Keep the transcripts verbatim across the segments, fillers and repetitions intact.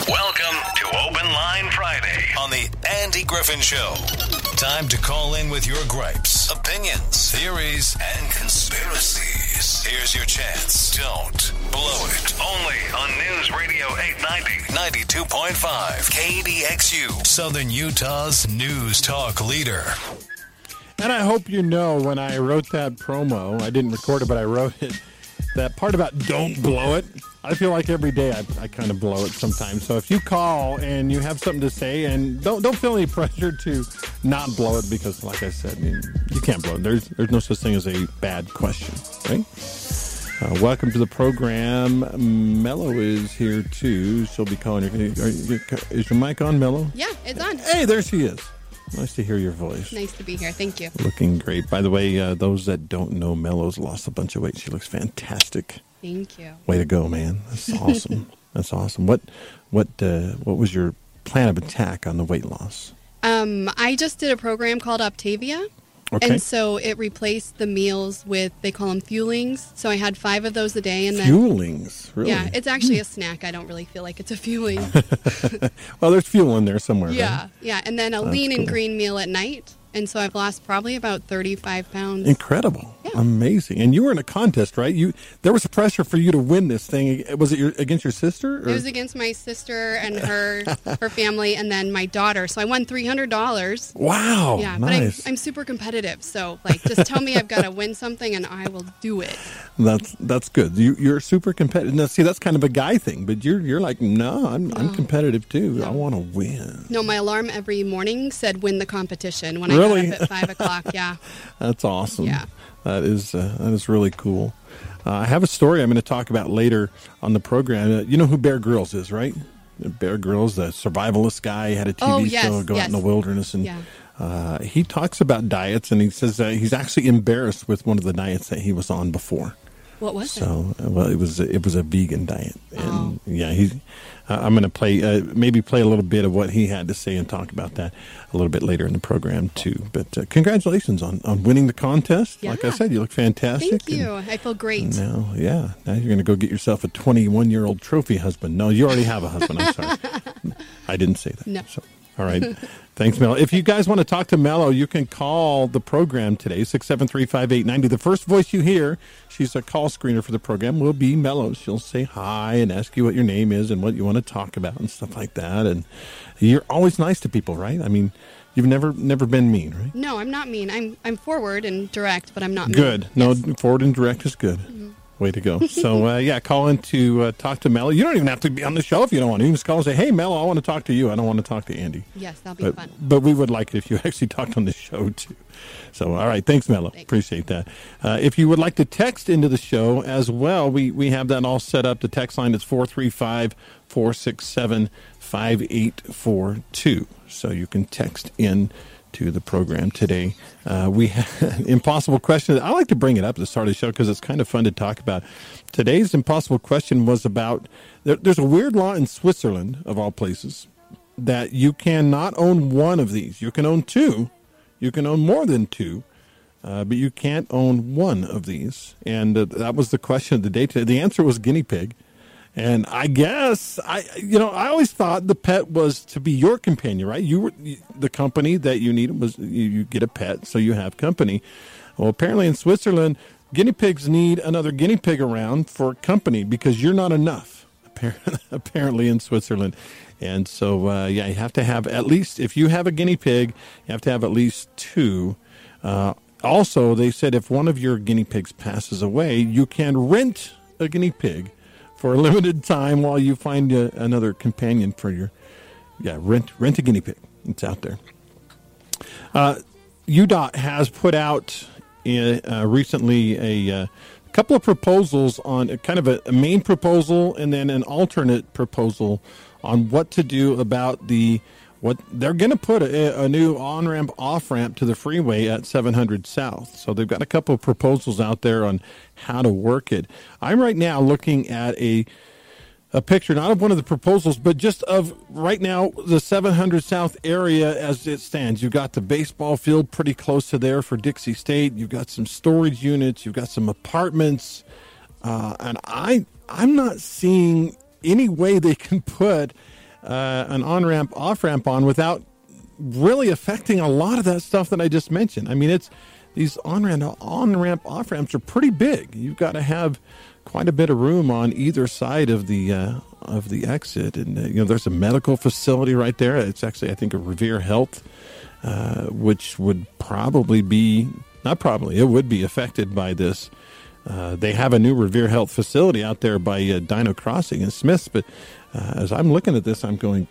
Welcome to Open Line Friday on the Andy Griffin Show. Time to call in with your gripes, opinions, theories, and conspiracies. Here's your chance. Don't blow it. Only on News Radio eight ninety, ninety-two point five, K D X U, Southern Utah's news talk leader. And I hope you know when I wrote that promo, I didn't record it, but I wrote it, that part about don't blow it. I feel like every day I, I kind of blow it sometimes. So if you call and you have something to say, and don't don't feel any pressure to not blow it, because like I said, I mean, you can't blow it. There's there's no such thing as a bad question, right? Uh, welcome to the program. Mello is here too. She'll be calling you. Are you. Is your mic on, Mello? Yeah, it's on. Hey, there she is. Nice to hear your voice. Nice to be here. Thank you. Looking great. By the way, uh, those that don't know, Mello's lost a bunch of weight. She looks fantastic. Thank you. Way to go, man. That's awesome. That's awesome. What what uh, what was your plan of attack on the weight loss? Um, I just did a program called Optavia. Okay. And so it replaced the meals with, they call them fuelings. So I had five of those a day. And then Fuelings? Really? Yeah, it's actually a snack. I don't really feel like it's a fueling. Well, there's fuel in there somewhere. Yeah, right? yeah. And then a That's lean cool. and green meal at night. And so I've lost probably about thirty-five pounds. Incredible. Yeah. Amazing. And you were in a contest, right? You There was a pressure for you to win this thing. Was it your, against your sister? Or? It was against my sister and her her family, and then my daughter. So I won three hundred dollars. Wow. Yeah, nice. but I'm, I'm super competitive. So, like, just tell me I've got to win something, and I will do it. That's that's good. You, you're super competitive. Now, see, that's kind of a guy thing, but you're you're like, no, I'm I'm competitive too. No. I want to win. No, my alarm every morning said win the competition when Really? I got up at five o'clock. Yeah. That's awesome. Yeah. That is uh, that is really cool. Uh, I have a story I'm going to talk about later on the program. Uh, you know who Bear Grylls is, right? Bear Grylls, the survivalist guy, had a T V Oh, yes, show, go yes. out in the wilderness, and Yeah. uh, he talks about diets, and he says uh, he's actually embarrassed with one of the diets that he was on before. What was So, uh, well, it was it was a vegan diet, and Oh. yeah, he's. Uh, I'm going to play uh, maybe play a little bit of what he had to say and talk about that a little bit later in the program too. But uh, congratulations on, on winning the contest. Yeah. Like I said, you look fantastic. Thank you. I feel great. Now, yeah, now you're going to go get yourself a twenty-one year old trophy husband. No, you already have a husband. I'm sorry, I didn't say that. No. So, all right. Thanks, Mello. If you guys want to talk to Mello, you can call the program today, six seven three, five eight nine zero. The first voice you hear, she's a call screener for the program, will be Mello. She'll say hi and ask you what your name is and what you want to talk about and stuff like that. And you're always nice to people, right? I mean, you've never never been mean, right? No, I'm not mean. I'm I'm forward and direct, but I'm not mean. Good. No, Yes. forward and direct is good. Mm-hmm. Way to go. So, uh, yeah, call in to uh, talk to Mello. You don't even have to be on the show if you don't want to. You can just call and say, hey, Mello, I want to talk to you. I don't want to talk to Andy. Yes, that'll be But, fun. but we would like it if you actually talked on the show, too. So, all right. Thanks, Mello. Thanks. Appreciate that. Uh, if you would like to text into the show as well, we, we have that all set up. The text line is four three five, four six seven, five eight four two. So you can text in to the program today. Uh, we have an impossible question. I like to bring it up at the start of the show because it's kind of fun to talk about. Today's impossible question was about, there, there's a weird law in Switzerland, of all places, that you cannot own one of these. You can own two. You can own more than two, uh, but you can't own one of these. And uh, that was the question of the day today. The answer was guinea pig. And I guess, I you know, I always thought the pet was to be your companion, right? You were the company that you needed was you, you get a pet, so you have company. Well, apparently in Switzerland, guinea pigs need another guinea pig around for company because you're not enough, apparently in Switzerland. And so, uh, yeah, you have to have at least, if you have a guinea pig, you have to have at least two. Uh, also, they said if one of your guinea pigs passes away, you can rent a guinea pig for a limited time while you find uh, another companion for your, yeah, rent rent a guinea pig. It's out there. Uh, U D O T has put out uh, recently a uh, couple of proposals on uh, kind of a, a main proposal and then an alternate proposal on what to do about the what they're going to put a, a new on-ramp, off-ramp to the freeway at seven hundred South. So they've got a couple of proposals out there on how to work it. I'm right now looking at a a picture, not of one of the proposals, but just of right now the seven hundred South area as it stands. You've got the baseball field pretty close to there for Dixie State. You've got some storage units. You've got some apartments. Uh, and I, I'm not seeing any way they can put uh, an on-ramp, off-ramp on without really affecting a lot of that stuff that I just mentioned. I mean, it's these on-ramp, on-ramp, off-ramps are pretty big. You've got to have quite a bit of room on either side of the uh, of the exit, and uh, you know, there's a medical facility right there. It's actually, I think, a Revere Health, uh, which would probably be not probably it would be affected by this. Uh, they have a new Revere Health facility out there by uh, Dino Crossing and Smiths, but uh, as I'm looking at this, I'm going,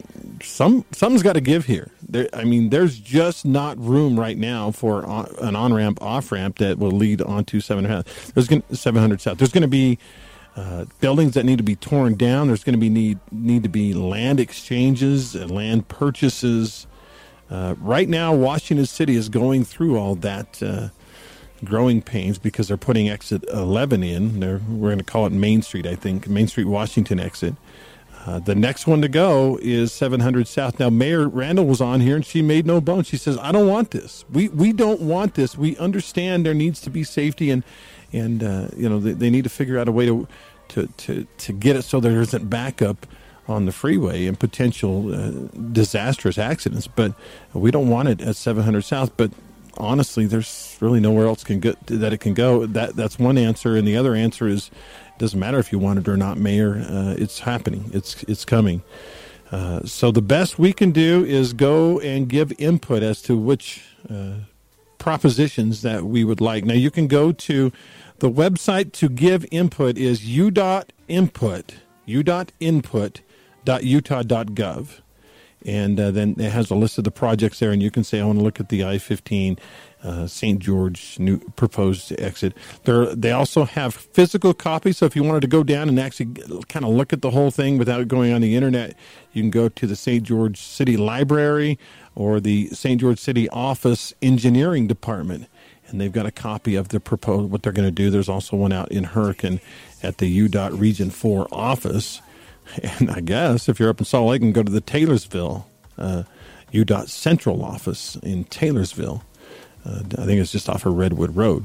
some something's got to give here. There, I mean, there's just not room right now for on, an on-ramp, off-ramp that will lead onto seven hundred. There's gonna, seven hundred South. There's going to be uh, buildings that need to be torn down. There's going to be need need to be land exchanges and land purchases. Uh, right now, Washington City is going through all that uh, growing pains because they're putting exit eleven in. They're, we're going to call it Main Street, I think, Main Street Washington exit. Uh, the next one to go is seven hundred South. Now, Mayor Randall was on here, and she made no bones. She says, I don't want this. We we don't want this. We understand there needs to be safety, and, and uh, you know, they, they need to figure out a way to, to, to, to get it so there isn't backup on the freeway and potential uh, disastrous accidents. But we don't want it at seven hundred South. But honestly, there's really nowhere else can go, that it can go. That That's one answer, and the other answer is, doesn't matter if you want it or not, Mayor. Uh, it's happening. It's it's coming. Uh, so the best we can do is go and give input as to which uh, propositions that we would like. Now, you can go to the website to give input is u dot input, u dot input dot utah dot gov. And uh, then it has a list of the projects there, and you can say, I want to look at the I fifteen uh, Saint George new proposed exit. There, they also have physical copies, so if you wanted to go down and actually kind of look at the whole thing without going on the internet, you can go to the Saint George City Library or the Saint George City Office Engineering Department, and they've got a copy of the proposed, what they're going to do. There's also one out in Hurricane at the U DOT Region four office. And I guess if you're up in Salt Lake, and go to the Taylorsville uh, U DOT Central office in Taylorsville. Uh, I think it's just off of Redwood Road.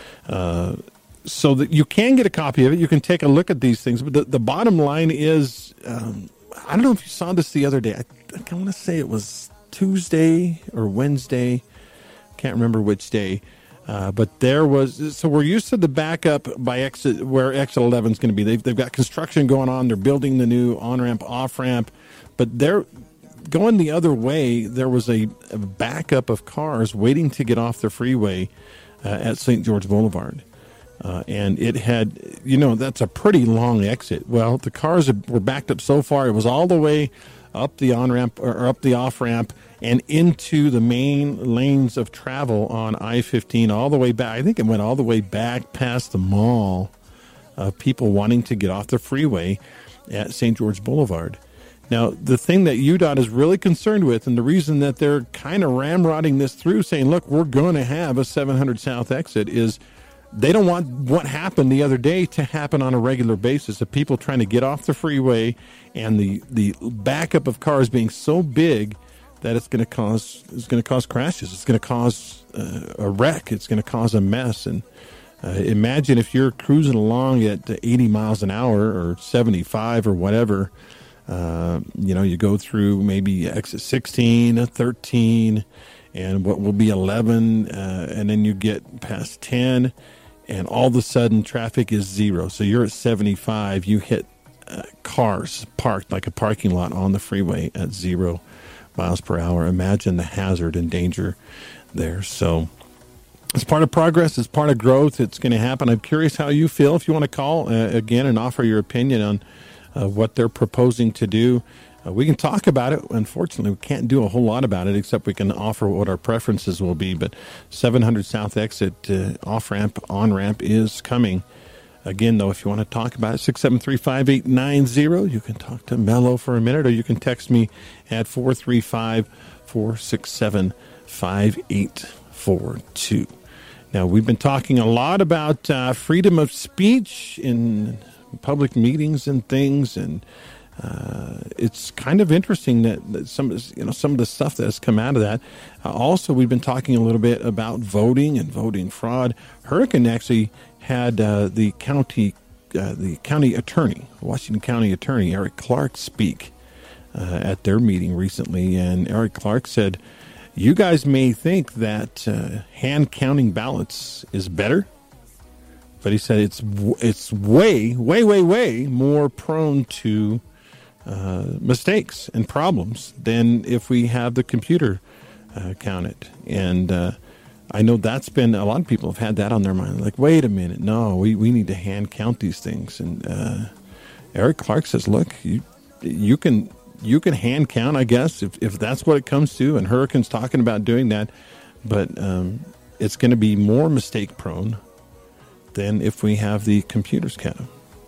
Uh, so that you can get a copy of it. You can take a look at these things. But the, the bottom line is, um, I don't know if you saw this the other day. I, I want to say it was Tuesday or Wednesday. Can't remember which day. Uh, but there was, so we're used to the backup by exit, where exit eleven is going to be. They've, they've got construction going on. They're building the new on-ramp, off-ramp. But they're going the other way. There was a, a backup of cars waiting to get off the freeway uh, at Saint George Boulevard. Uh, and it had, you know, that's a pretty long exit. Well, the cars were backed up so far. It was all the way up the on-ramp or up the off-ramp and into the main lanes of travel on I fifteen all the way back. I think it went all the way back past the mall of people wanting to get off the freeway at Saint George Boulevard. Now, the thing that U DOT is really concerned with, and the reason that they're kind of ramrodding this through, saying, look, we're going to have a seven hundred South exit, is they don't want what happened the other day to happen on a regular basis, of people trying to get off the freeway and the, the backup of cars being so big that it's going to cause it's going to cause crashes. It's going to cause uh, a wreck. It's going to cause a mess. And uh, imagine if you're cruising along at eighty miles an hour or seventy-five or whatever. Uh, you know, you go through maybe exit sixteen, thirteen, and what will be eleven, uh, and then you get past ten, and all of a sudden traffic is zero. So you're at seventy-five. You hit uh, cars parked like a parking lot on the freeway at zero miles per hour. Imagine the hazard and danger there. So it's part of progress. It's part of growth. It's going to happen. I'm curious how you feel. If you want to call uh, again and offer your opinion on uh, what they're proposing to do, uh, we can talk about it. Unfortunately, we can't do a whole lot about it, except we can offer what our preferences will be. But seven hundred South exit, uh, off-ramp, on-ramp is coming. Again, though, if you want to talk about it, six seven three, five eight nine zero. You can talk to Mello for a minute, or you can text me at four three five, four six seven, five eight four two. Now, we've been talking a lot about uh, freedom of speech in public meetings and things, and uh, it's kind of interesting that, that some of this, you know, some of the stuff that has come out of that. Uh, also, we've been talking a little bit about voting and voting fraud. Hurricane actually had uh, the county, uh, the county attorney, Washington County Attorney Eric Clark, speak uh, at their meeting recently, and Eric Clark said, you guys may think that uh, hand counting ballots is better, but he said it's it's way, way, way, way more prone to uh, mistakes and problems than if we have the computer uh, count it. And uh, I know that's been, a lot of people have had that on their mind. Like, wait a minute, no, we, we need to hand count these things. And uh, Eric Clark says, look, you you can... You can hand count, I guess, if, if that's what it comes to, and Hurricane's talking about doing that, but um, it's going to be more mistake-prone than if we have the computers count.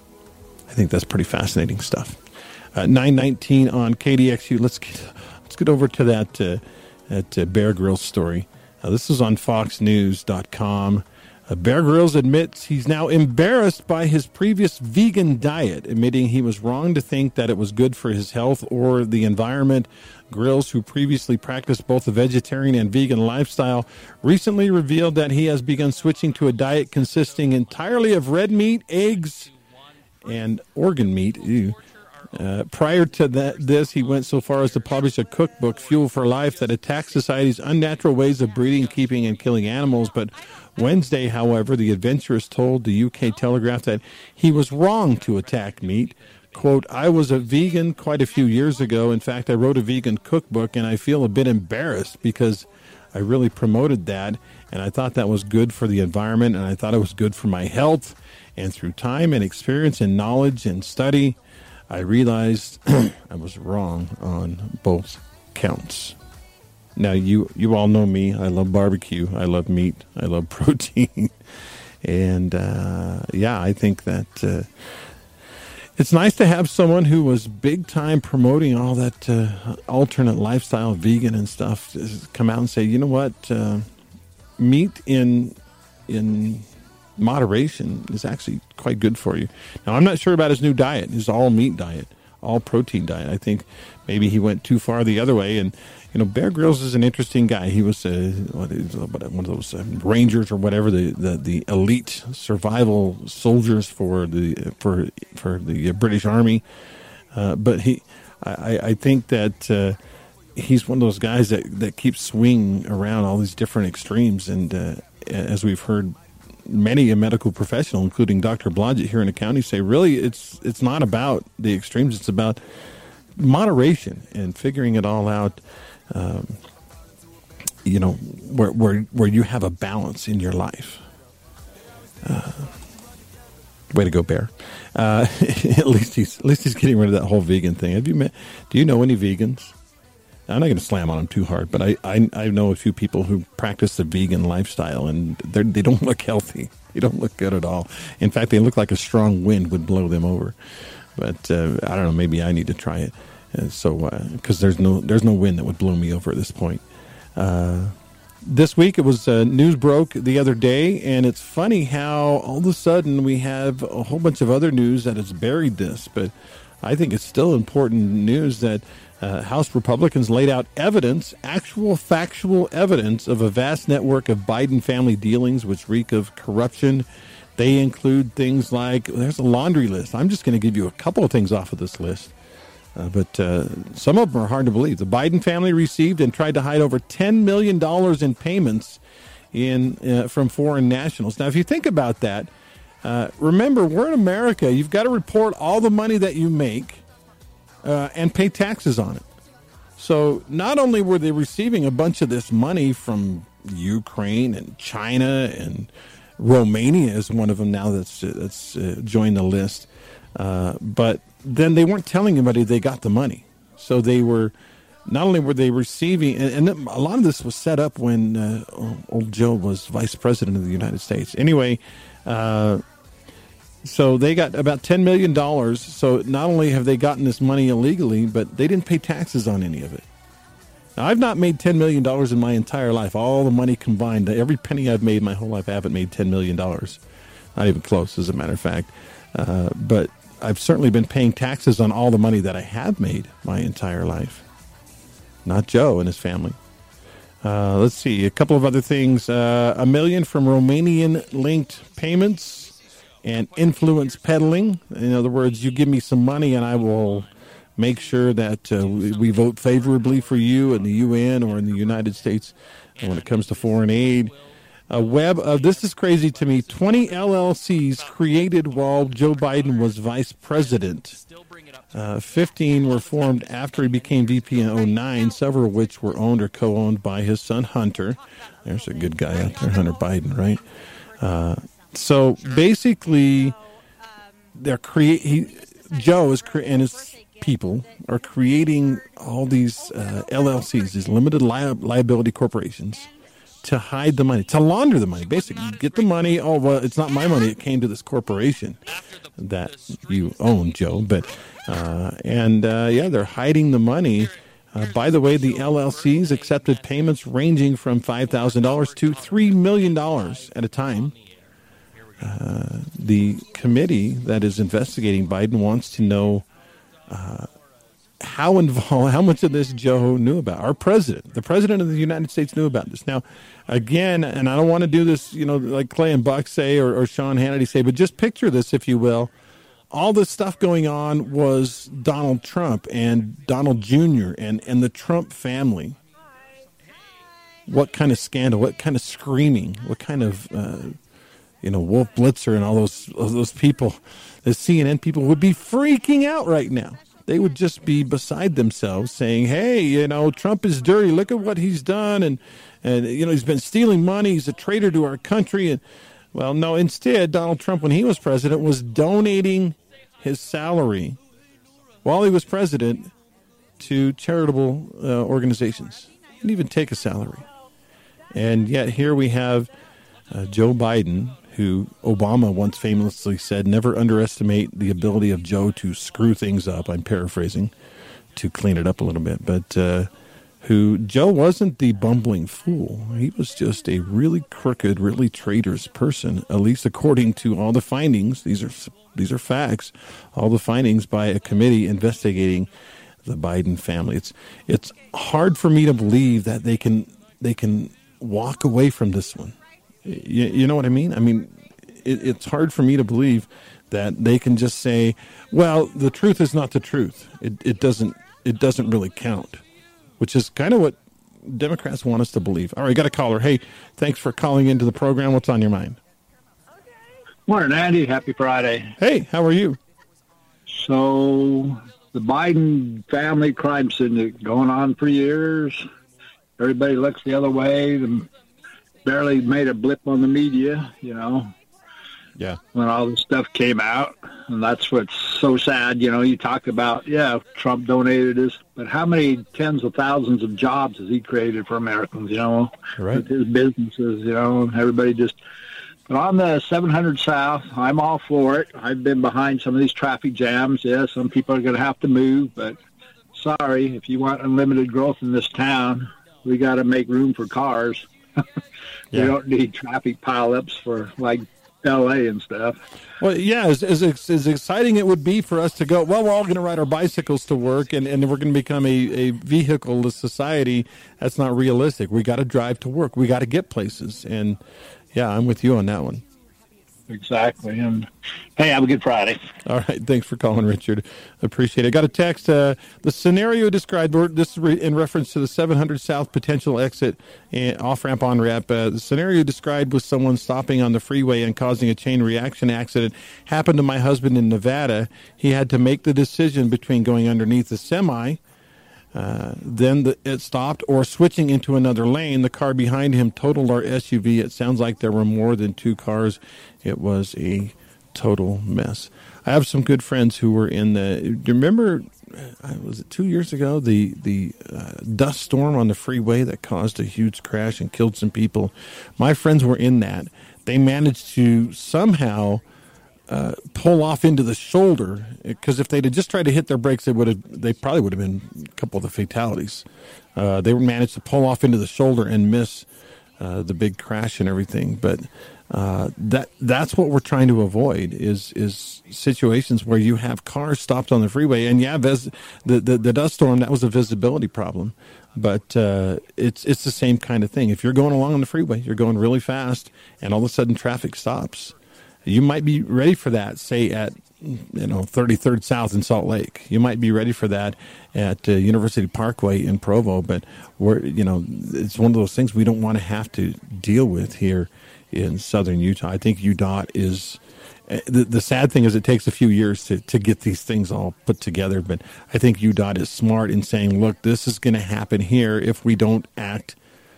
I think that's pretty fascinating stuff. Uh, nine nineteen on K D X U. Let's get, let's get over to that, uh, that uh, Bear Grylls story. Uh, this is on fox news dot com. Uh, Bear Grylls admits he's now embarrassed by his previous vegan diet, admitting he was wrong to think that it was good for his health or the environment. Grylls, who previously practiced both a vegetarian and vegan lifestyle, recently revealed that he has begun switching to a diet consisting entirely of red meat, eggs, and organ meat. Ew. Uh, prior to that, this, he went so far as to publish a cookbook, Fuel for Life, that attacks society's unnatural ways of breeding, keeping, and killing animals. But Wednesday, however, the adventurous told the U K Telegraph that he was wrong to attack meat. Quote, I was a vegan quite a few years ago. In fact, I wrote a vegan cookbook, and I feel a bit embarrassed because I really promoted that, and I thought that was good for the environment, and I thought it was good for my health. And through time and experience and knowledge and study, I realized I was wrong on both counts. Now, you, you all know me. I love barbecue. I love meat. I love protein. And, uh, yeah, I think that uh, it's nice to have someone who was big time promoting all that uh, alternate lifestyle, vegan and stuff, come out and say, you know what, uh, meat in in moderation is actually quite good for you. Now, I'm not sure about his new diet, his all meat diet, all protein diet. I think maybe he went too far the other way. And, you know, Bear Grylls is an interesting guy. He was uh, what is, one of those uh, Rangers or whatever, the, the, the elite survival soldiers for the for for the British Army. Uh, but he, I, I think that uh, he's one of those guys that, that keeps swinging around all these different extremes. And uh, as we've heard many a medical professional, including Doctor Blodgett here in the county, say really it's it's not about the extremes. It's about moderation and figuring it all out, um, you know, where, where, where you have a balance in your life. Uh, way to go, Bear. Uh, at least he's at least he's getting rid of that whole vegan thing. Have you met, do you know any vegans? I'm not going to slam on them too hard, but I, I, I know a few people who practice the vegan lifestyle, and they they don't look healthy. They don't look good at all. In fact, they look like a strong wind would blow them over. But uh, I don't know. Maybe I need to try it. And so, because uh, there's no there's no wind that would blow me over at this point. Uh, this week, it was uh, news broke the other day, and it's funny how all of a sudden we have a whole bunch of other news that has buried this. But I think it's still important news that Uh, House Republicans laid out evidence, actual factual evidence of a vast network of Biden family dealings which reek of corruption. They include things like, there's a laundry list. I'm just going to give you a couple of things off of this list. Uh, but uh, some of them are hard to believe. The Biden family received and tried to hide over ten million dollars in payments in uh, from foreign nationals. Now, if you think about that, uh, remember, we're in America. You've got to report all the money that you make Uh, and pay taxes on it. So not only were they receiving a bunch of this money from Ukraine and China, and Romania is one of them now that's that's uh, joined the list, uh, but then they weren't telling anybody they got the money. So they were, not only were they receiving, and, and a lot of this was set up when uh, old Joe was vice president of the United States. Anyway, uh, So they got about ten million dollars. So not only have they gotten this money illegally, but they didn't pay taxes on any of it. Now, I've not made ten million dollars in my entire life. All the money combined, every penny I've made my whole life, I haven't made ten million dollars. Not even close, as a matter of fact. Uh, but I've certainly been paying taxes on all the money that I have made my entire life. Not Joe and his family. Uh, let's see, a couple of other things. Uh, a million from Romanian-linked payments and influence peddling. In other words, you give me some money and I will make sure that uh, we, we vote favorably for you in the U N or in the United States when it comes to foreign aid. A web of, this is crazy to me, twenty L L Cs created while Joe Biden was vice president. Uh, fifteen were formed after he became V P in oh nine, several of which were owned or co-owned by his son, Hunter. There's a good guy out there, Hunter Biden, right? Uh, so basically, they're create. He, Joe is cre- and his people are creating all these uh, L L Cs, these limited li- liability corporations, to hide the money, to launder the money, basically. Get the money, oh, well, it's not my money, it came to this corporation that you own, Joe. But, uh, and, uh, yeah, they're hiding the money. Uh, by the way, the L L Cs accepted payments ranging from five thousand dollars to three million dollars at a time. Uh, the committee that is investigating Biden wants to know uh, how involved, how much of this Joe knew about. Our president, the president of the United States, knew about this. Now, again, and I don't want to do this, you know, like Clay and Buck say or, or Sean Hannity say, but just picture this, if you will. All this stuff going on was Donald Trump and Donald Junior and, and the Trump family. What kind of scandal, what kind of screaming, what kind of, uh, you know, Wolf Blitzer and all those all those people, the C N N people would be freaking out right now. They would just be beside themselves saying, hey, you know, Trump is dirty. Look at what he's done. And, and you know, he's been stealing money. He's a traitor to our country. And, well, no, instead, Donald Trump, when he was president, was donating his salary while he was president to charitable uh, organizations. He didn't even take a salary. And yet here we have uh, Joe Biden, who Obama once famously said, never underestimate the ability of Joe to screw things up. I'm paraphrasing to clean it up a little bit. But uh, who Joe wasn't the bumbling fool. He was just a really crooked, really traitorous person, at least according to all the findings. These are these are facts. All the findings by a committee investigating the Biden family. It's it's hard for me to believe that they can they can walk away from this one. You, you know what I mean? I mean, it, it's hard for me to believe that they can just say, "Well, the truth is not the truth. It, it doesn't. It doesn't really count," which is kind of what Democrats want us to believe. All right, got a caller. Hey, thanks for calling into the program. What's on your mind? Morning, Andy. Happy Friday. Hey, how are you? So the Biden family crime syndicate going on for years. Everybody looks the other way. The barely made a blip on the media, you know, yeah, when all this stuff came out. And that's what's so sad. You know, you talk about, yeah, Trump donated this, but how many tens of thousands of jobs has he created for Americans, you know, right. with his businesses, you know, everybody just, but on the seven hundred South, I'm all for it. I've been behind some of these traffic jams. Yeah, some people are going to have to move, but sorry, if you want unlimited growth in this town, we got to make room for cars. We Yeah. don't need traffic pileups for like L A and stuff. Well, yeah, as, as as exciting it would be for us to go, well, we're all going to ride our bicycles to work and, and we're going to become a, a vehicle-less society. That's not realistic. We got to drive to work. We got to get places. And, yeah, I'm with you on that one. Exactly. And hey, have a good Friday. All right. Thanks for calling, Richard. Appreciate it. I got a text. Uh, the scenario described, this is re- in reference to the seven hundred South potential exit and off-ramp, on-ramp. Uh, the scenario described was someone stopping on the freeway and causing a chain reaction accident. Happened to my husband in Nevada. He had to make the decision between going underneath the semi, Uh, then the, it stopped, or switching into another lane. The car behind him totaled our S U V. It sounds like there were more than two cars. It was a total mess. I have some good friends who were in the, do you remember, uh, was it two years ago, the, the uh, dust storm on the freeway that caused a huge crash and killed some people? My friends were in that. They managed to somehow Uh, pull off into the shoulder, because if they'd have just tried to hit their brakes, they would have. They probably would have been a couple of the fatalities. Uh, they managed to pull off into the shoulder and miss uh, the big crash and everything. But uh, that that's what we're trying to avoid is is situations where you have cars stopped on the freeway. And yeah, vis- the, the the dust storm, that was a visibility problem. But uh, it's it's the same kind of thing. If you're going along on the freeway, you're going really fast, and all of a sudden traffic stops. You might be ready for that, say, at you know thirty-third South in Salt Lake. You might be ready for that at uh, University Parkway in Provo, but we're you know it's one of those things we don't want to have to deal with here in southern Utah. I think U D O T is the the sad thing is it takes a few years to, to get these things all put together, but I think U D O T is smart in saying, look, this is going to happen here if we don't act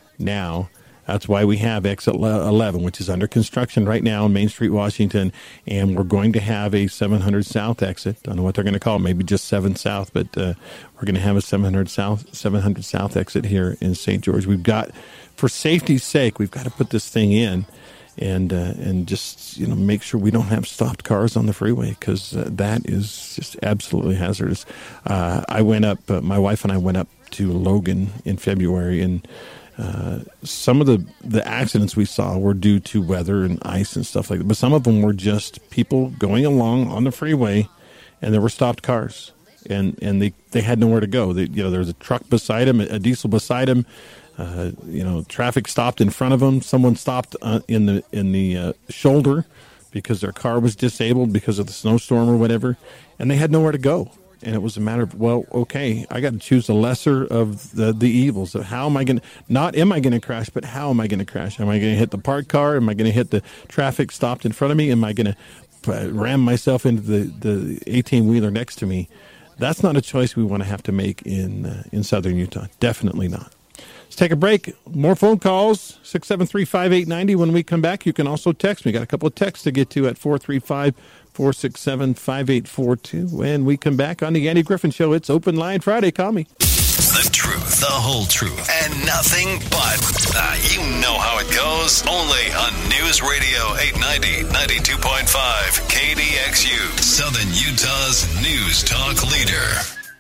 now. That's why we have exit eleven, which is under construction right now on Main Street, Washington, and we're going to have a seven hundred South exit. I don't know what they're going to call it, maybe just seven South, but uh, we're going to have a seven hundred South seven hundred South exit here in Saint George. We've got, for safety's sake, we've got to put this thing in and uh, and just you know make sure we don't have stopped cars on the freeway, because uh, that is just absolutely hazardous. Uh, I went up, uh, my wife and I went up to Logan in February, and Uh, some of the, the accidents we saw were due to weather and ice and stuff like that. But some of them were just people going along on the freeway, and there were stopped cars, and, and they, they had nowhere to go. They, you know, there was a truck beside them, a diesel beside them. Uh, you know, traffic stopped in front of them. Someone stopped uh, in the in the uh, shoulder because their car was disabled because of the snowstorm or whatever, and they had nowhere to go. And it was a matter of, well, okay, I got to choose the lesser of the, the evils. So how am I going to, not am I going to crash, but how am I going to crash? Am I going to hit the parked car? Am I going to hit the traffic stopped in front of me? Am I going to ram myself into the, the eighteen-wheeler next to me? That's not a choice we want to have to make in uh, in southern Utah. Definitely not. Let's take a break. More phone calls, six seven three, five eight nine zero. When we come back, you can also text me. Got a couple of texts to get to at four three five, four six seven, five eight four two. When we come back on the Andy Griffin Show, it's Open Line Friday. Call me. The truth, the whole truth, and nothing but. Uh, you know how it goes. Only on News Radio eight ninety, ninety-two point five, K D X U, Southern Utah's news talk leader.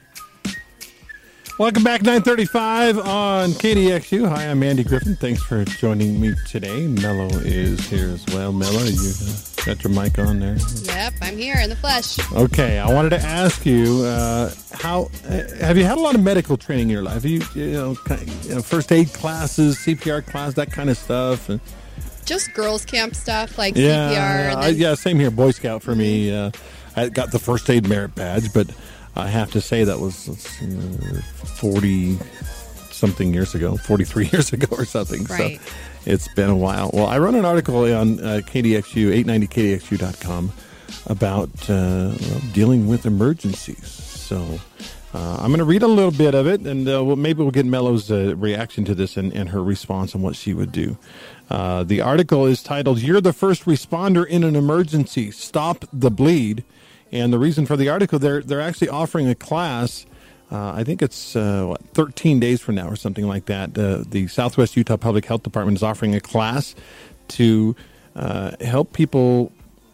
Welcome back, nine thirty-five on K D X U. Hi, I'm Andy Griffin. Thanks for joining me today. Mello is here as well. Mello, you uh, got your mic on there? Yep, I'm here in the flesh. Okay, I wanted to ask you, uh, how uh, have you had a lot of medical training in your life? Have you, you know, kind of, you know, first aid classes, C P R class, that kind of stuff? And, Just girls' camp stuff like yeah, C P R. Yeah, And I, then- yeah, same here. Boy Scout for me. Uh, I got the first aid merit badge, but I have to say that was uh, forty-something years ago, forty-three years ago or something. Right. So it's been a while. Well, I wrote an article on uh, K D X U, eight ninety K D X U dot com about uh, well, dealing with emergencies. So uh, I'm going to read a little bit of it, and uh, well, maybe we'll get Mello's uh, reaction to this and, and her response on what she would do. Uh, the article is titled, "You're the First Responder in an Emergency. Stop the Bleed." And the reason for the article, they're they're actually offering a class. Uh, I think it's uh, what, thirteen days from now or something like that. Uh, the Southwest Utah Public Health Department is offering a class to uh, help people,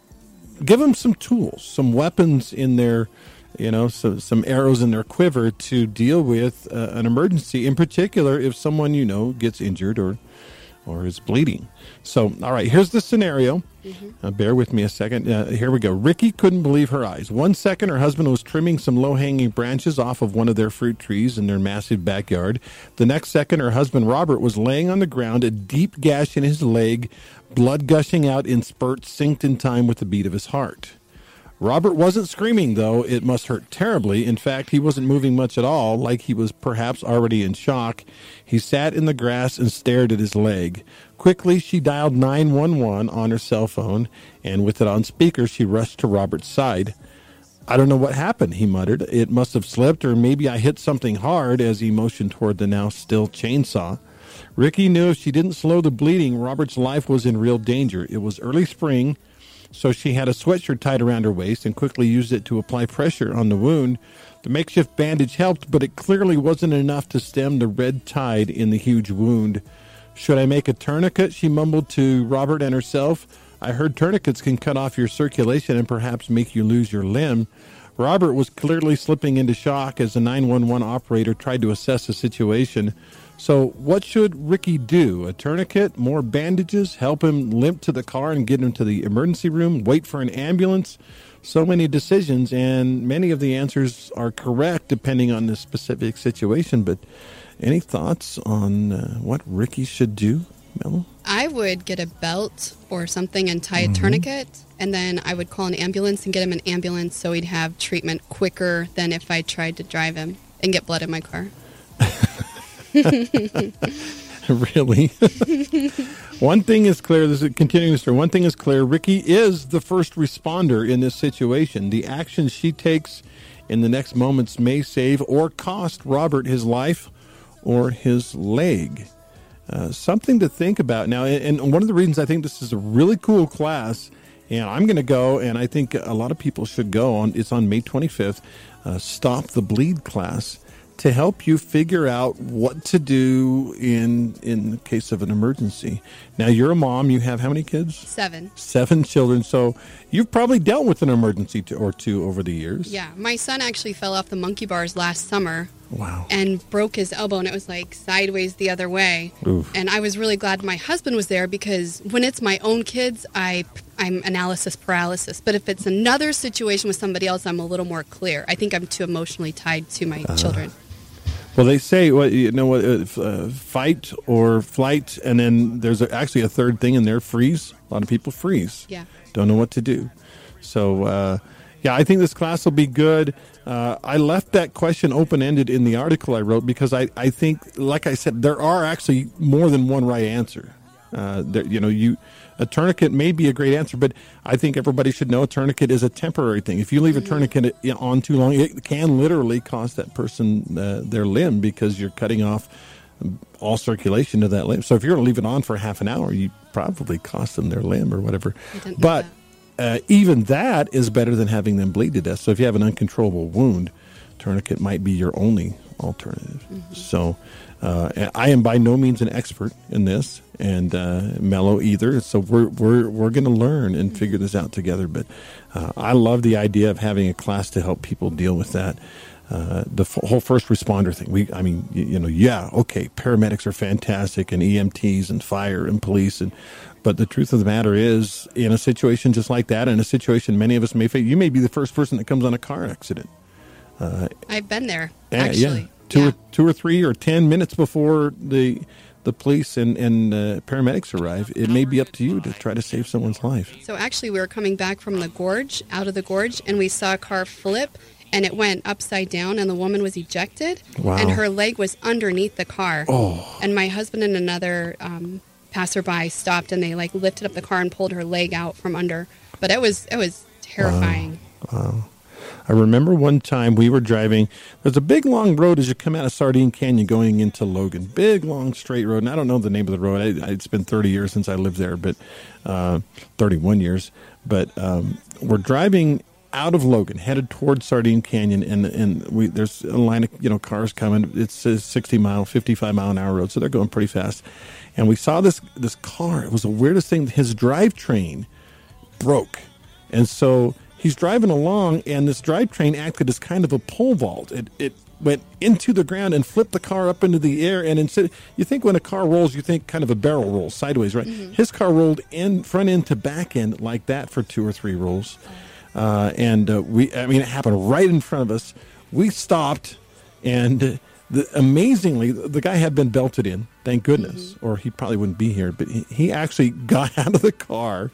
give them some tools, some weapons in their, you know, so, some arrows in their quiver to deal with uh, an emergency. In particular, if someone you know gets injured or or is bleeding. So, all right, here's the scenario. Mm-hmm. Uh, bear with me a second. Uh, here we go. Ricky couldn't believe her eyes. One second, her husband was trimming some low-hanging branches off of one of their fruit trees in their massive backyard. The next second, her husband, Robert, was laying on the ground, a deep gash in his leg, blood gushing out in spurts, synced in time with the beat of his heart. Robert wasn't screaming, though. It must hurt terribly. In fact, he wasn't moving much at all, like he was perhaps already in shock. He sat in the grass and stared at his leg. Quickly, she dialed nine one one on her cell phone, and with it on speaker, she rushed to Robert's side. "I don't know what happened," he muttered. "It must have slipped, or maybe I hit something hard," as he motioned toward the now still chainsaw. Ricky knew if she didn't slow the bleeding, Robert's life was in real danger. It was early spring, so she had a sweatshirt tied around her waist and quickly used it to apply pressure on the wound. The makeshift bandage helped, but it clearly wasn't enough to stem the red tide in the huge wound. "Should I make a tourniquet?" she mumbled to Robert and herself. "I heard tourniquets can cut off your circulation and perhaps make you lose your limb." Robert was clearly slipping into shock as the nine one one operator tried to assess the situation. So what should Ricky do? A tourniquet? More bandages? Help him limp to the car and get him to the emergency room? Wait for an ambulance? So many decisions, and many of the answers are correct depending on the specific situation. But any thoughts on uh, what Ricky should do? Mello? I would get a belt or something and tie a Mm-hmm. tourniquet, and then I would call an ambulance and get him an ambulance so he'd have treatment quicker than if I tried to drive him and get blood in my car. Really? One thing is clear. This is continuing the story. One thing is clear. Ricky is the first responder in this situation. The actions she takes in the next moments may save or cost Robert his life or his leg. Uh, something to think about. Now, and, and one of the reasons I think this is a really cool class, and I'm going to go, and I think a lot of people should go, on. It's on May twenty-fifth, uh, Stop the Bleed class, to help you figure out what to do in in the case of an emergency. Now, you're a mom. You have how many kids? Seven. Seven children. So you've probably dealt with an emergency to, or two over the years. Yeah, my son actually fell off the monkey bars last summer. Wow. And broke his elbow, and it was like sideways the other way. Oof. And I was really glad my husband was there, because when it's my own kids, I, I'm analysis paralysis. But if it's another situation with somebody else, I'm a little more clear. I think I'm too emotionally tied to my uh, children. Well, they say, well, you know what, uh, fight or flight, and then there's a, actually a third thing in there, freeze. A lot of people freeze. Yeah. Don't know what to do. So, uh, yeah, I think this class will be good. Uh, I left that question open-ended in the article I wrote because I, I think, like I said, there are actually more than one right answer. Uh, there, you know, you a tourniquet may be a great answer, but I think everybody should know a tourniquet is a temporary thing. If you leave a tourniquet on too long, it can literally cost that person uh, their limb, because you're cutting off all circulation to that limb. So if you're going to leave it on for half an hour, you probably cost them their limb or whatever. But uh, even that is better than having them bleed to death. So if you have an uncontrollable wound, tourniquet might be your only alternative. Mm-hmm. So uh, I am by no means an expert in this, and uh, Mello either. So we're we're we're going to learn and figure this out together. But uh, I love the idea of having a class to help people deal with that. Uh, the f- whole first responder thing. We, I mean, you, you know, yeah, okay, paramedics are fantastic, and E M Ts and fire and police, and but the truth of the matter is, in a situation just like that, in a situation many of us may face, you may be the first person that comes on a car accident. Uh, I've been there, yeah, actually. Yeah. Two, yeah. or, two or three or ten minutes before the the police and, and uh, paramedics arrive, it may be up to you to try to save someone's life. So actually, we were coming back from the gorge, out of the gorge, and we saw a car flip, and it went upside down, and the woman was ejected, wow. and her leg was underneath the car. Oh. And my husband and another um, passerby stopped, and they like lifted up the car and pulled her leg out from under. But it was it was terrifying. Wow. wow. I remember one time we were driving. There's a big, long road as you come out of Sardine Canyon going into Logan. Big, long, straight road. And I don't know the name of the road. I, it's been thirty years since I lived there, but uh, thirty-one years. But um, we're driving out of Logan, headed towards Sardine Canyon, and and we there's a line of you know cars coming. It's a sixty mile, fifty-five mile an hour road, so they're going pretty fast. And we saw this this car. It was the weirdest thing. His drivetrain broke, and so he's driving along, and this drivetrain acted as kind of a pole vault. It it went into the ground and flipped the car up into the air. And instead, you think when a car rolls, you think kind of a barrel roll sideways, right? Mm-hmm. His car rolled in front end to back end like that for two or three rolls. Uh, and uh, we, I mean, it happened right in front of us. We stopped, and uh, the, amazingly, the guy had been belted in, thank goodness, mm-hmm. or he probably wouldn't be here. But he, he actually got out of the car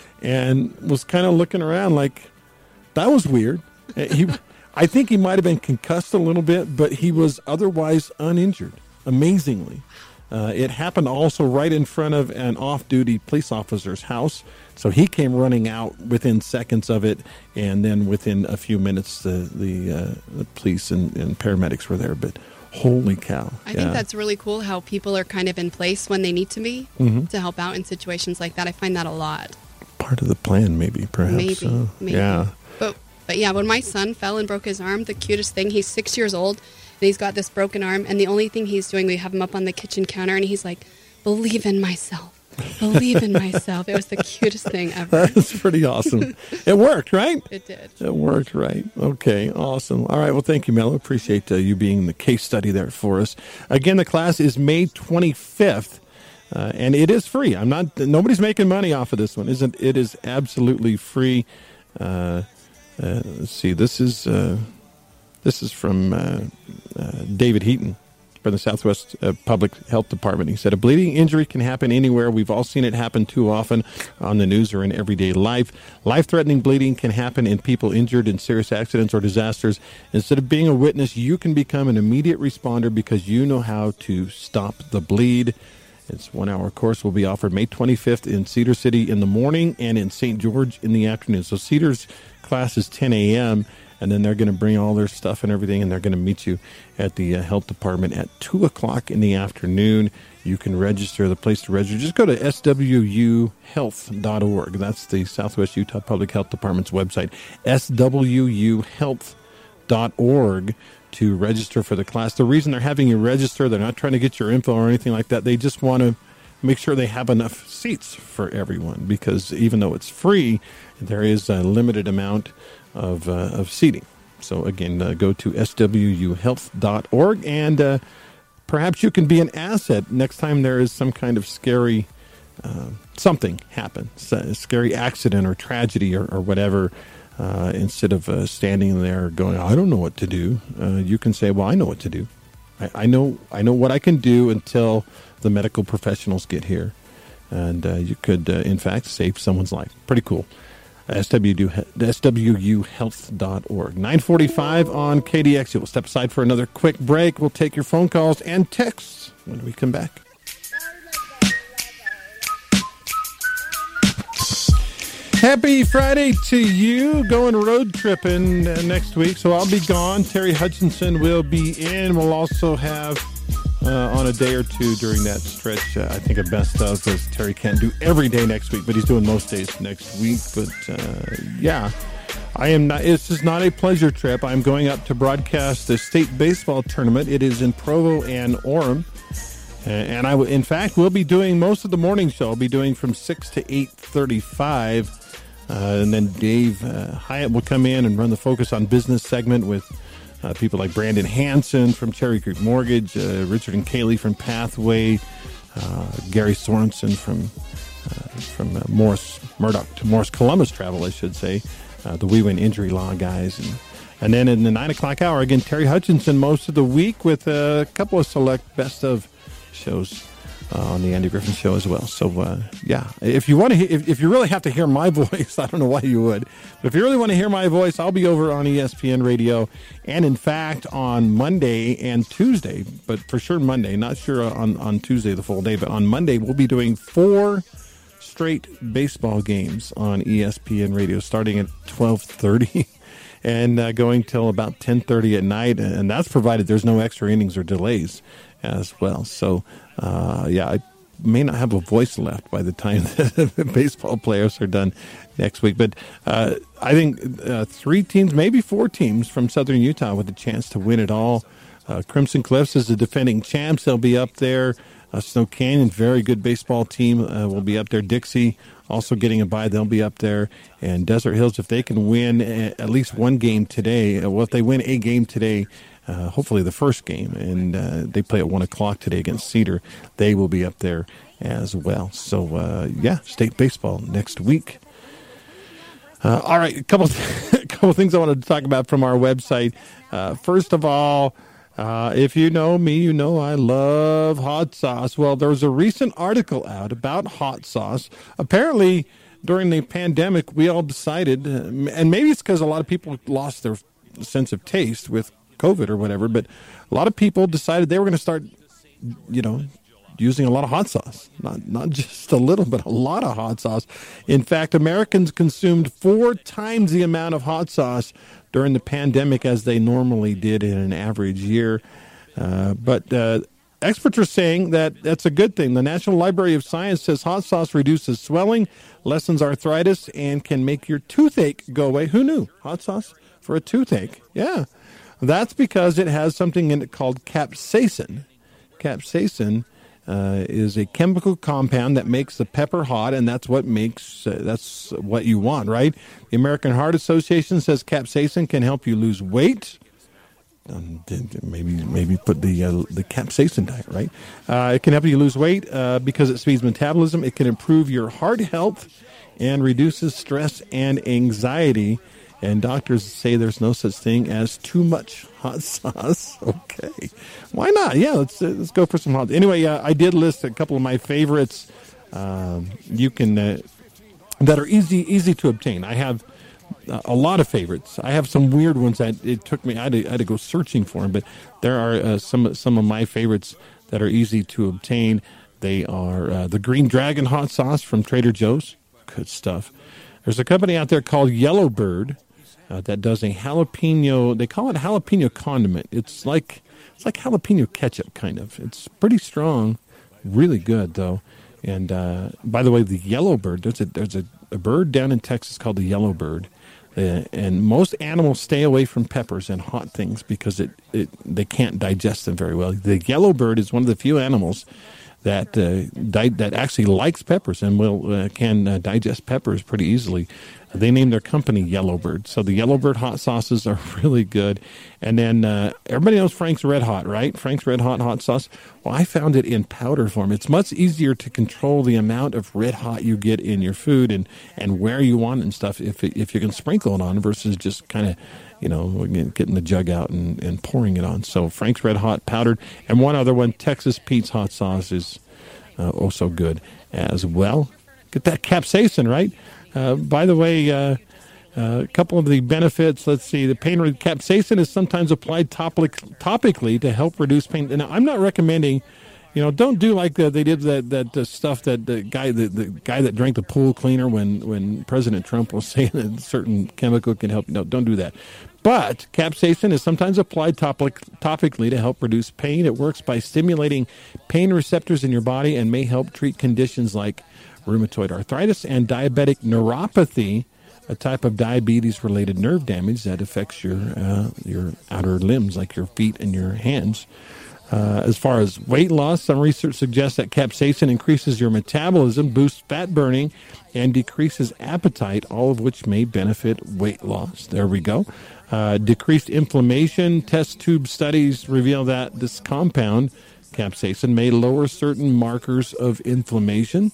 and was kind of looking around like, that was weird. He, I think he might have been concussed a little bit, but he was otherwise uninjured, amazingly. Uh, it happened also right in front of an off-duty police officer's house. So he came running out within seconds of it, and then within a few minutes, the the, uh, the police and, and paramedics were there. But holy cow. I yeah. think that's really cool how people are kind of in place when they need to be mm-hmm. to help out in situations like that. I find that a lot. Part of the plan, maybe, perhaps. Maybe, uh, maybe. Yeah. But, but yeah, when my son fell and broke his arm, the cutest thing, he's six years old, and he's got this broken arm, and the only thing he's doing, we have him up on the kitchen counter, and he's like, believe in myself. Believe in myself. It was the cutest thing ever. That's pretty awesome. It worked, right? It did. It worked, right? Okay, awesome. All right, well, thank you, Mello. Appreciate uh, you being the case study there for us. Again, the class is May twenty-fifth, uh, and it is free. I'm not. Nobody's making money off of this one, isn't? It is absolutely free. Uh, uh, let's see. This is uh, this is from uh, uh, David Heaton. from the Southwest uh, Public Health Department. He said, a bleeding injury can happen anywhere. We've all seen it happen too often on the news or in everyday life. Life-threatening bleeding can happen in people injured in serious accidents or disasters. Instead of being a witness, you can become an immediate responder because you know how to stop the bleed. Its one-hour course will be offered May twenty-fifth in Cedar City in the morning and in Saint George in the afternoon. So Cedar's class is ten a.m., and then they're going to bring all their stuff and everything, and they're going to meet you at the uh, health department at two o'clock in the afternoon. You can register. The place to register, just go to S W U health dot org. That's the Southwest Utah Public Health Department's website, S W U health dot org, to register for the class. The reason they're having you register, they're not trying to get your info or anything like that. They just want to make sure they have enough seats for everyone, because even though it's free, there is a limited amount of uh, of seating. So again, uh, go to S W U health dot org, and uh, perhaps you can be an asset next time there is some kind of scary uh, something happens, a scary accident or tragedy or, or whatever. Uh, instead of uh, standing there going, I don't know what to do, uh, you can say, well, I know what to do. I, I know I know what I can do until the medical professionals get here. And uh, you could, uh, in fact, save someone's life. Pretty cool. S W U health dot org. nine forty-five on K D X. We'll step aside for another quick break. We'll take your phone calls and texts when we come back. Happy Friday to you. Going road tripping uh, next week, so I'll be gone. Terry Hutchinson will be in. We'll also have uh, on a day or two during that stretch, uh, I think a best of, because Terry can't do every day next week, but he's doing most days next week. But uh, yeah, I am not. This is not a pleasure trip. I'm going up to broadcast the state baseball tournament. It is in Provo and Orem. Uh, and I, w- in fact, will be doing most of the morning show. I'll be doing from six to eight thirty-five. Uh, and then Dave uh, Hyatt will come in and run the Focus on Business segment with uh, people like Brandon Hansen from Cherry Creek Mortgage, uh, Richard and Kaylee from Pathway, uh, Gary Sorensen from uh, from uh, Morris Murdoch to Morris Columbus Travel, I should say, uh, the We Win Injury Law guys. And, and then in the nine o'clock hour, again, Terry Hutchinson most of the week with a couple of select best of shows Uh, on the Andy Griffin Show as well. So, uh, yeah, if you want to, he- if, if you really have to hear my voice, I don't know why you would, but if you really want to hear my voice, I'll be over on E S P N Radio, and in fact on Monday and Tuesday, but for sure Monday, not sure on, on Tuesday the full day, but on Monday we'll be doing four straight baseball games on E S P N Radio, starting at twelve thirty and uh, going till about ten thirty at night, and that's provided there's no extra innings or delays as well. So, uh, yeah, I may not have a voice left by the time the baseball players are done next week. But uh, I think uh, three teams, maybe four teams from Southern Utah with a chance to win it all. Uh, Crimson Cliffs is the defending champs. They'll be up there. Uh, Snow Canyon, very good baseball team, uh, will be up there. Dixie also getting a bye. They'll be up there. And Desert Hills, if they can win at least one game today, well, if they win a game today, Uh, hopefully the first game, and uh, they play at one o'clock today against Cedar, they will be up there as well. So, uh, yeah, state baseball next week. Uh, all right, a couple, a couple things I wanted to talk about from our website. Uh, first of all, uh, if you know me, you know I love hot sauce. Well, there was a recent article out about hot sauce. Apparently, during the pandemic, we all decided, and maybe it's because a lot of people lost their sense of taste with COVID or whatever, but a lot of people decided they were going to start, you know, using a lot of hot sauce. Not not just a little, but a lot of hot sauce. In fact, Americans consumed four times the amount of hot sauce during the pandemic as they normally did in an average year. Uh, but uh, experts are saying that that's a good thing. The National Library of Science says hot sauce reduces swelling, lessens arthritis, and can make your toothache go away. Who knew? Hot sauce for a toothache. Yeah. That's because it has something in it called capsaicin. Capsaicin uh, is a chemical compound that makes the pepper hot, and that's what makes uh, that's what you want, right? The American Heart Association says capsaicin can help you lose weight. Um, maybe maybe put the uh, the capsaicin diet, right? Uh, it can help you lose weight uh, because it speeds metabolism. It can improve your heart health and reduces stress and anxiety. and doctors say there's no such thing as too much hot sauce. Okay, why not? Yeah, let's uh, let's go for some hot. Anyway, uh, I did list a couple of my favorites. Um, you can uh, that are easy easy to obtain. I have uh, a lot of favorites. I have some weird ones that it took me. I had to, I had to go searching for them, but there are uh, some some of my favorites that are easy to obtain. They are uh, the Green Dragon hot sauce from Trader Joe's. Good stuff. There's a company out there called Yellowbird uh, that does a jalapeno. They call it jalapeno condiment. It's like it's like jalapeno ketchup, kind of. It's pretty strong, really good though. And uh, by the way, the Yellowbird. There's a there's a, a bird down in Texas called the Yellowbird, uh, and most animals stay away from peppers and hot things because it, it they can't digest them very well. The Yellowbird is one of the few animals that uh, di- that actually likes peppers and will uh, can uh, digest peppers pretty easily. They named their company Yellowbird. So the Yellowbird hot sauces are really good. And then uh, everybody knows Frank's Red Hot, right? Frank's Red Hot hot sauce. Well, I found it in powder form. It's much easier to control the amount of red hot you get in your food and, and where you want it and stuff if it, if you can sprinkle it on versus just kind of, you know, getting the jug out and, and pouring it on. So Frank's Red Hot powdered. And one other one, Texas Pete's hot sauce is uh, also good as well. Get that capsaicin, right? Uh, by the way, uh, uh, a couple of the benefits. Let's see. The pain relief capsaicin is sometimes applied topic, topically to help reduce pain. And I'm not recommending, you know, don't do like the, they did that that uh, stuff that the guy the, the guy that drank the pool cleaner when, when President Trump was saying that a certain chemical can help. No, don't do that. But capsaicin is sometimes applied topic, topically to help reduce pain. It works by stimulating pain receptors in your body and may help treat conditions like rheumatoid arthritis and diabetic neuropathy, a type of diabetes-related nerve damage that affects your uh, your outer limbs, like your feet and your hands. Uh, as far as weight loss, some research suggests that capsaicin increases your metabolism, boosts fat burning, and decreases appetite, all of which may benefit weight loss. There we go. Uh, decreased inflammation. Test tube studies reveal that this compound, capsaicin, may lower certain markers of inflammation.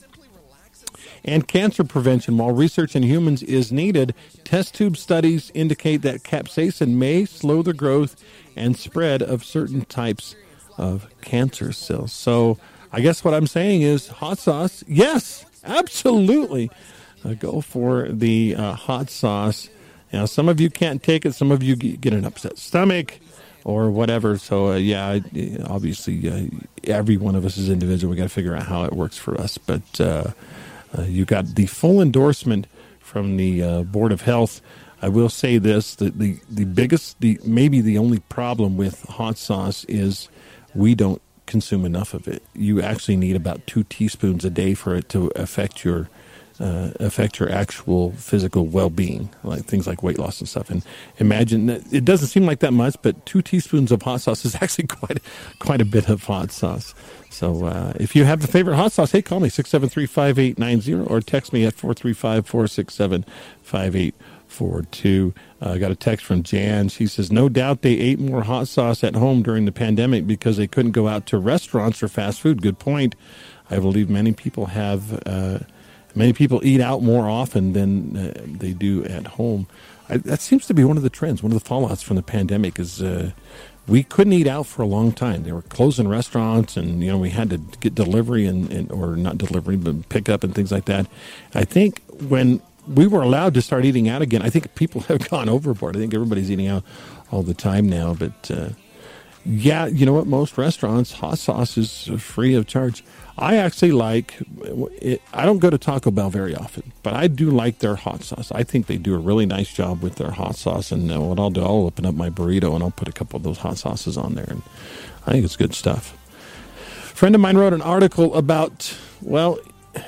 And cancer prevention. While research in humans is needed, test tube studies indicate that capsaicin may slow the growth and spread of certain types of cancer cells. So I guess what I'm saying is hot sauce, yes, absolutely. Uh, go for the uh, hot sauce. Now, some of you can't take it. Some of you get an upset stomach or whatever. So, uh, yeah, obviously uh, every one of us is individual. We got to figure out how it works for us. But uh Uh, you got the full endorsement from the uh, Board of Health. I will say this, the, the, the biggest, the maybe the only problem with hot sauce is we don't consume enough of it. You actually need about two teaspoons a day for it to affect your uh, affect your actual physical well-being, like things like weight loss and stuff. And imagine that it doesn't seem like that much, but two teaspoons of hot sauce is actually quite quite a bit of hot sauce. So uh, if you have a favorite hot sauce, hey, call me six seven three, five eight nine zero or text me at four three five, four six seven, five eight four two. I uh, got a text from Jan. She says, no doubt they ate more hot sauce at home during the pandemic because they couldn't go out to restaurants or fast food. Good point. I believe many people have, uh, many people eat out more often than uh, they do at home. I, that seems to be one of the trends. One of the fallouts from the pandemic is uh, we couldn't eat out for a long time. They were closing restaurants, and you know we had to get delivery and, and or not delivery, but pickup and things like that. I think when we were allowed to start eating out again, I think people have gone overboard. I think everybody's eating out all the time now. But uh, yeah, you know what? Most restaurants, hot sauce is free of charge. I actually like it. I don't go to Taco Bell very often, but I do like their hot sauce. I think they do a really nice job with their hot sauce. And uh, what I'll do, I'll open up my burrito and I'll put a couple of those hot sauces on there. And I think it's good stuff. A friend of mine wrote an article about, well,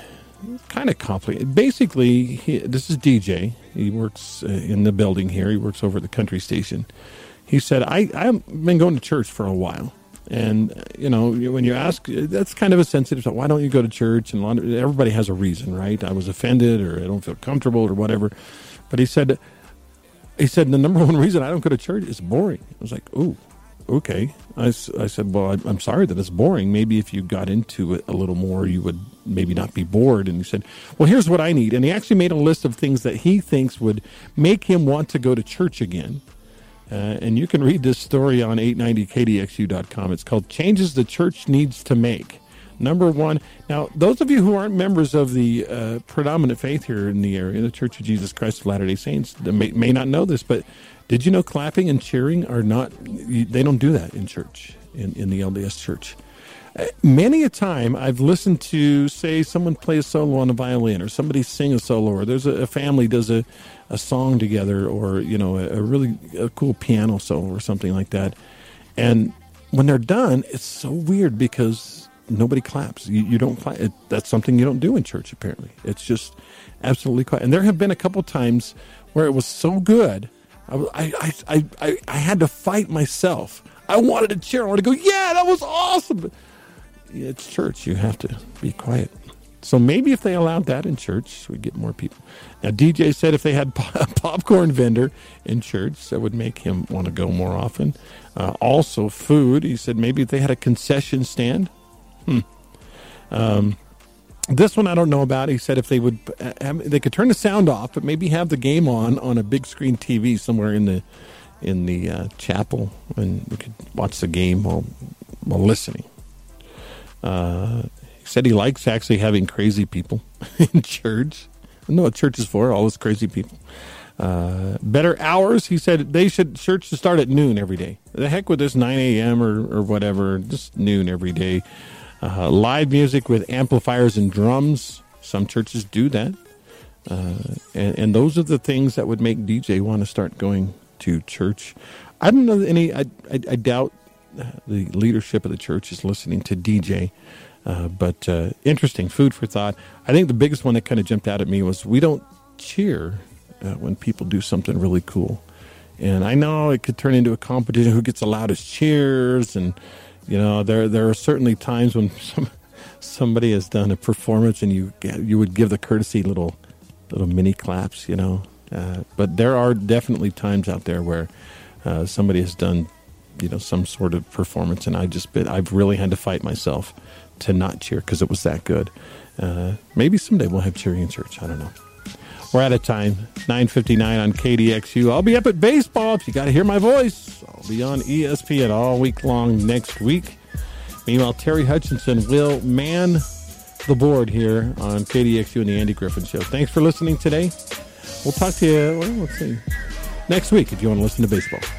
kind of complicated. Basically, he, this is D J. He works uh, in the building here. He works over at the country station. He said, I, I've been going to church for a while. And, you know, when you ask, that's kind of a sensitive thought. Why don't you go to church? And everybody has a reason, right? I was offended or I don't feel comfortable or whatever. But he said, he said, the number one reason I don't go to church is boring. I was like, ooh, okay. I, I said, well, I, I'm sorry that it's boring. Maybe if you got into it a little more, you would maybe not be bored. And he said, well, here's what I need. And he actually made a list of things that he thinks would make him want to go to church again. Uh, and you can read this story on eight ninety K D X U dot com. It's called Changes the Church Needs to Make. Number one, now, those of you who aren't members of the uh, predominant faith here in the area, the Church of Jesus Christ of Latter-day Saints, may, may not know this, but did you know clapping and cheering are not, they don't do that in church, in, in the L D S church. Uh, many a time I've listened to, say, someone play a solo on a violin, or somebody sing a solo, or there's a, a family does a, a song together, or, you know, a, a really a cool piano solo or something like that. And when they're done, it's so weird because nobody claps. You, you don't clap. It, that's something you don't do in church, apparently. It's just absolutely quiet. And there have been a couple times where it was so good, I, I, I, I, I had to fight myself. I wanted to cheer. I wanted to go, yeah, that was awesome. It's church. You have to be quiet. So maybe if they allowed that in church, we'd get more people. Now, D J said if they had a popcorn vendor in church, that would make him want to go more often. Uh, also, food. He said maybe if they had a concession stand. Hmm. Um, this one I don't know about. He said if they would, have, they could turn the sound off, but maybe have the game on on a big screen T V somewhere in the in the uh, chapel, and we could watch the game while while listening. Uh, he said he likes actually having crazy people in church. I know what church is for, all those crazy people. Uh, better hours, he said they should church to start at noon every day. The heck with this nine a.m. or, or whatever, just noon every day. Uh, live music with amplifiers and drums. Some churches do that. Uh, and, and those are the things that would make D J want to start going to church. I don't know any, I, I, I doubt the leadership of the church is listening to D J. Uh, but uh, interesting, food for thought. I think the biggest one that kind of jumped out at me was we don't cheer uh, when people do something really cool. And I know it could turn into a competition, who gets the loudest cheers, and you know, there there are certainly times when some, somebody has done a performance and you you would give the courtesy little little mini claps, you know. Uh, but there are definitely times out there where uh, somebody has done, you know, some sort of performance, and I just been I've really had to fight myself to not cheer because it was that good. Uh, maybe someday we'll have cheering in church. I don't know. We're out of time. nine fifty-nine on K D X U. I'll be up at baseball. If you got to hear my voice, I'll be on E S P N all week long next week. Meanwhile, Terry Hutchinson will man the board here on K D X U and the Andy Griffin Show. Thanks for listening today. We'll talk to you, well, let's see, next week if you want to listen to baseball.